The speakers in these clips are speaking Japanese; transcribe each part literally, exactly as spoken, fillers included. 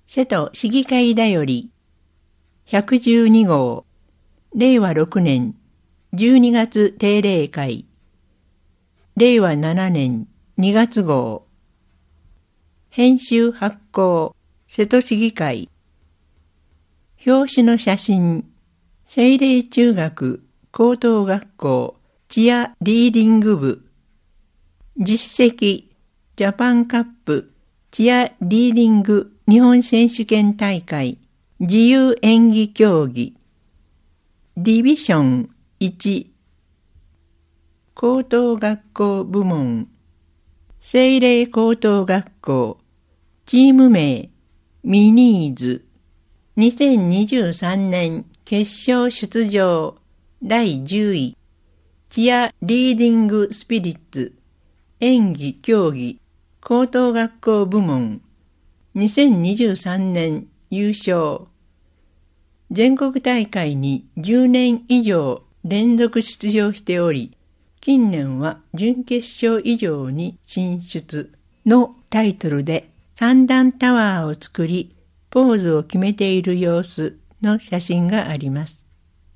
瀬戸市議会だよりひゃくじゅうに号れいわろくねんじゅうにがつ定例会れいわななねんにがつ号編集発行瀬戸市議会表紙の写真聖霊中学高等学校チアリーディング部実績ジャパンカップチアリーディング日本選手権大会自由演技競技ディビションいち高等学校部門聖霊高等学校チーム名ミニーズにせんにじゅうさんねん決勝出場だいじゅういチアリーディングスピリッツ演技競技高等学校部門にせんにじゅうさんねん優勝全国大会にじゅうねん以上連続出場しており近年は準決勝以上に進出のタイトルで三段タワーを作りポーズを決めている様子の写真があります。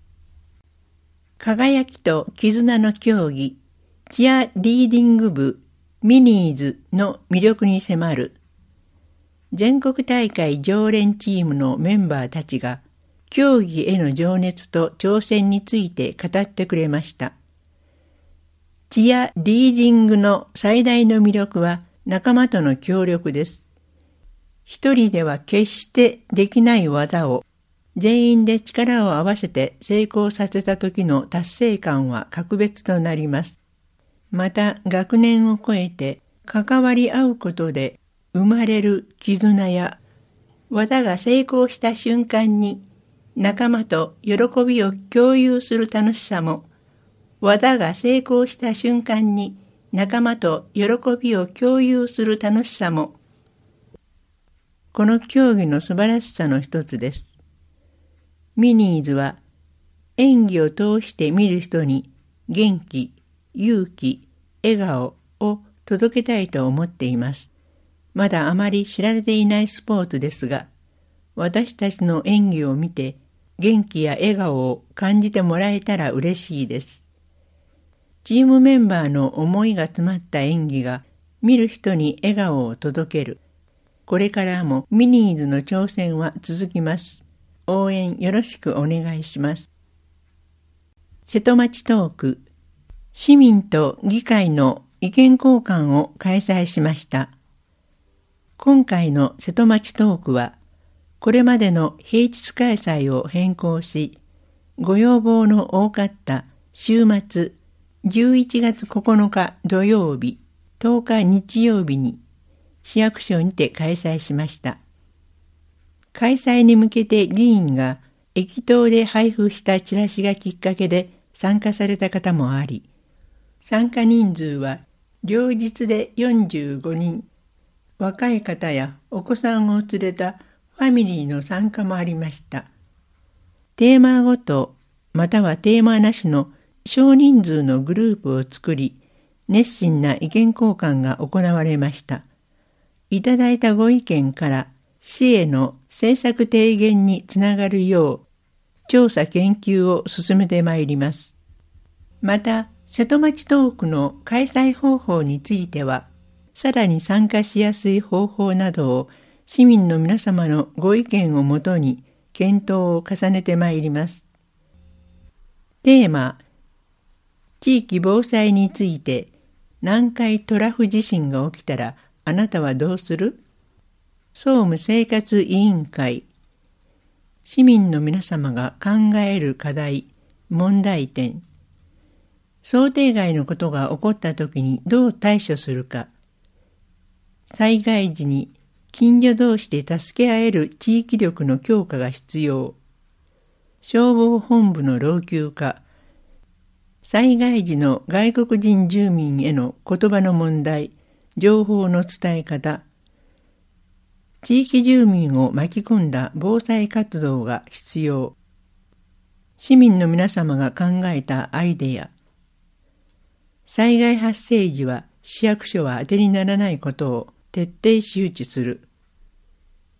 輝きと絆の競技チアリーディング部ミニーズの魅力に迫る全国大会常連チームのメンバーたちが競技への情熱と挑戦について語ってくれました。チアリーディングの最大の魅力は仲間との協力です。一人では決してできない技を全員で力を合わせて成功させた時の達成感は格別となります。また学年を超えて関わり合うことで生まれる絆や技が成功した瞬間に仲間と喜びを共有する楽しさも技が成功した瞬間に仲間と喜びを共有する楽しさもこの競技の素晴らしさの一つです。ミニーズは演技を通して見る人に元気、勇気、笑顔を届けたいと思っています。まだあまり知られていないスポーツですが、私たちの演技を見て元気や笑顔を感じてもらえたら嬉しいです。チームメンバーの思いが詰まった演技が見る人に笑顔を届ける。これからもミニーズの挑戦は続きます。応援よろしくお願いします。瀬戸町トーク、市民と議会の意見交換を開催しました。今回の瀬戸町トークは、これまでの平日開催を変更し、ご要望の多かった週末じゅういちがつここのか土曜日、とおか日曜日に市役所にて開催しました。開催に向けて議員が駅頭で配布したチラシがきっかけで参加された方もあり、参加人数は両日でよんじゅうごにん、若い方やお子さんを連れたファミリーの参加もありました。テーマごとまたはテーマなしの少人数のグループを作り、熱心な意見交換が行われました。いただいたご意見から市への政策提言につながるよう調査研究を進めてまいります。また、瀬戸町トークの開催方法については、さらに参加しやすい方法などを市民の皆様のご意見をもとに検討を重ねてまいります。テーマ、地域防災について、南海トラフ地震が起きたらあなたはどうする？総務生活委員会。市民の皆様が考える課題、問題点。想定外のことが起こったときにどう対処するか。災害時に近所同士で助け合える地域力の強化が必要。消防本部の老朽化。災害時の外国人住民への言葉の問題、情報の伝え方。地域住民を巻き込んだ防災活動が必要。市民の皆様が考えたアイデア。災害発生時は市役所は当てにならないことを徹底周知する。自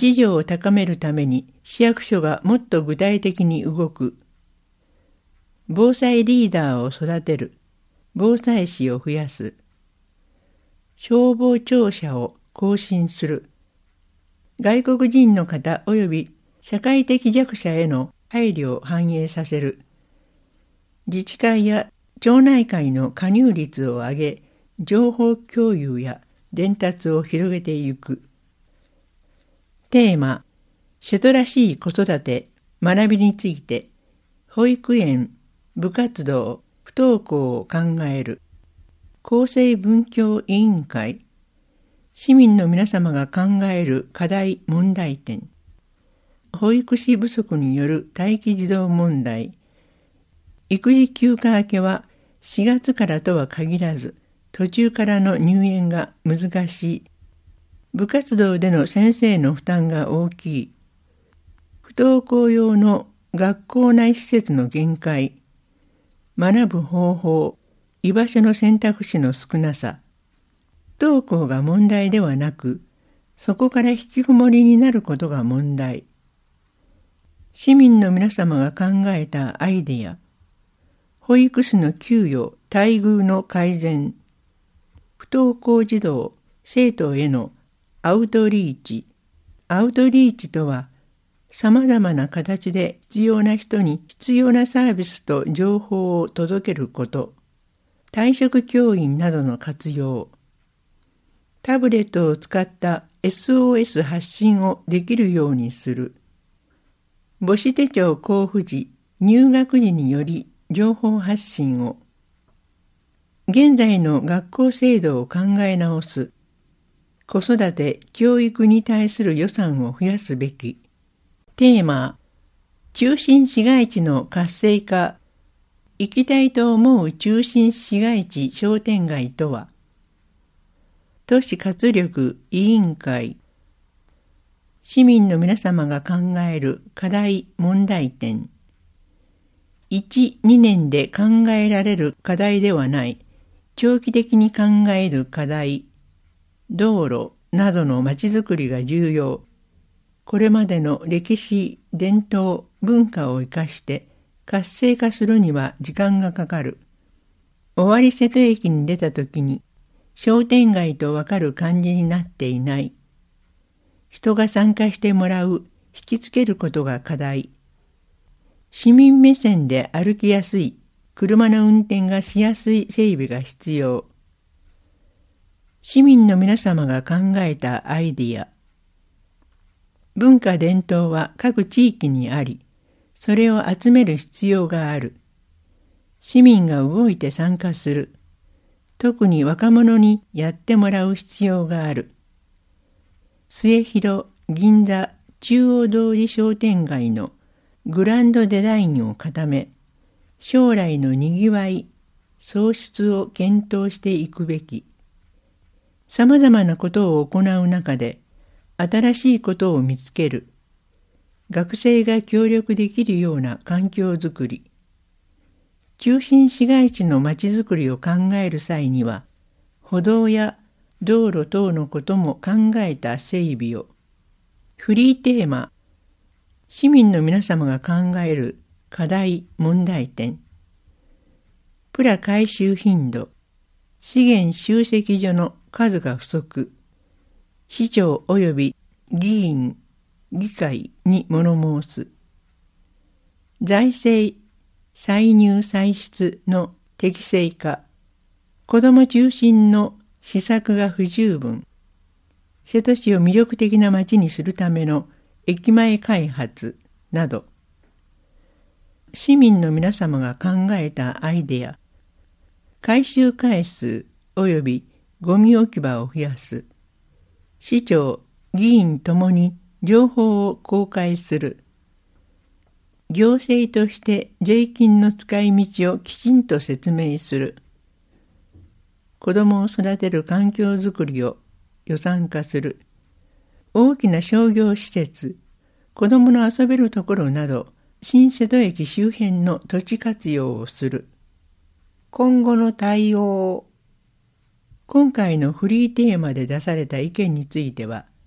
自助を高めるために市役所がもっと具体的に動く。防災リーダーを育てる。防災士を増やす。消防庁舎を更新する。外国人の方及び社会的弱者への配慮を反映させる。自治会や町内会の加入率を上げ、情報共有や伝達を広げていく。テーマ、瀬戸らしい子育て、学びについて、保育園、部活動、不登校を考える。厚生文教委員会、市民の皆様が考える課題問題点、保育士不足による待機児童問題、育児休暇明けはしがつからとは限らず、途中からの入園が難しい。部活動での先生の負担が大きい。不登校用の学校内施設の限界。学ぶ方法、居場所の選択肢の少なさ。不登校が問題ではなく、そこから引きこもりになることが問題。市民の皆様が考えたアイデア。保育士の給与、待遇の改善。不登校児童、生徒へのアウトリーチ。アウトリーチとは、さまざまな形で必要な人に必要なサービスと情報を届けること。退職教員などの活用。タブレットを使った エスオーエス 発信をできるようにする。母子手帳交付時、入学時により情報発信を。現在の学校制度を考え直す。子育て・教育に対する予算を増やすべき。テーマ、中心市街地の活性化。行きたいと思う中心市街地商店街とは。都市活力委員会。市民の皆様が考える課題問題点。いち、にねんで考えられる課題ではない、長期的に考える課題、道路などのまちづくりが重要。これまでの歴史、伝統、文化を生かして活性化するには時間がかかる。尾張瀬戸駅に出た時に商店街とわかる感じになっていない。人が参加してもらう、引きつけることが課題。市民目線で歩きやすい、車の運転がしやすい整備が必要。市民の皆様が考えたアイディア。文化伝統は各地域にあり、それを集める必要がある。市民が動いて参加する。特に若者にやってもらう必要がある。末広、銀座、中央通り商店街のグランドデザインを固め、将来のにぎわい、創出を検討していくべき。さまざまなことを行う中で、新しいことを見つける。学生が協力できるような環境づくり。中心市街地のまちづくりを考える際には、歩道や道路等のことも考えた整備を。フリーテーマ。市民の皆様が考える課題問題点。プラ回収頻度。資源集積所の数が不足。市長及び議員、議会に物申す。財政、歳入歳出の適正化。子ども中心の施策が不十分。瀬戸市を魅力的な街にするための駅前開発など。市民の皆様が考えたアイデア。回収回数及びゴミ置き場を増やす。市長、議員ともに情報を公開する。行政として税金の使い道をきちんと説明する。子どもを育てる環境づくりを予算化する。大きな商業施設、子どもの遊べるところなど、新瀬戸駅周辺の土地活用をする。今後の対応。今回のフリーテーマで出された意見については、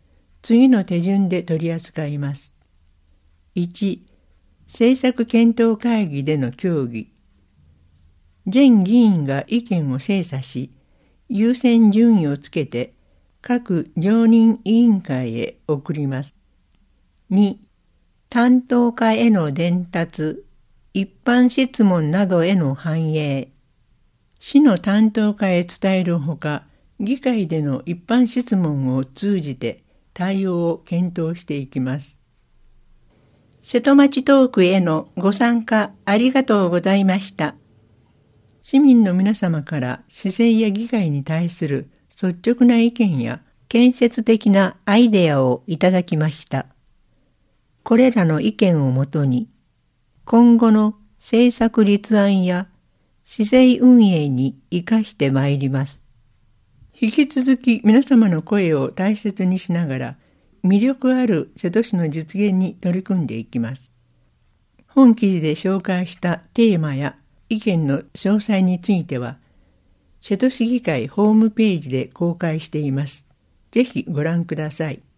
次の手順で取り扱います。いち、政策検討会議での協議。全議員が意見を精査し、優先順位をつけて各常任委員会へ送ります。に、担当課への伝達、一般質問などへの反映。市の担当課へ伝えるほか、議会での一般質問を通じて対応を検討していきます。瀬戸町トークへのご参加ありがとうございました。市民の皆様から市政や議会に対する率直な意見や建設的なアイデアをいただきました。これらの意見をもとに、今後の政策立案や市政運営に生かしてまいります。引き続き皆様の声を大切にしながら、魅力ある瀬戸市の実現に取り組んでいきます。本記事で紹介したテーマや意見の詳細については、瀬戸市議会ホームページで公開しています。ぜひご覧ください。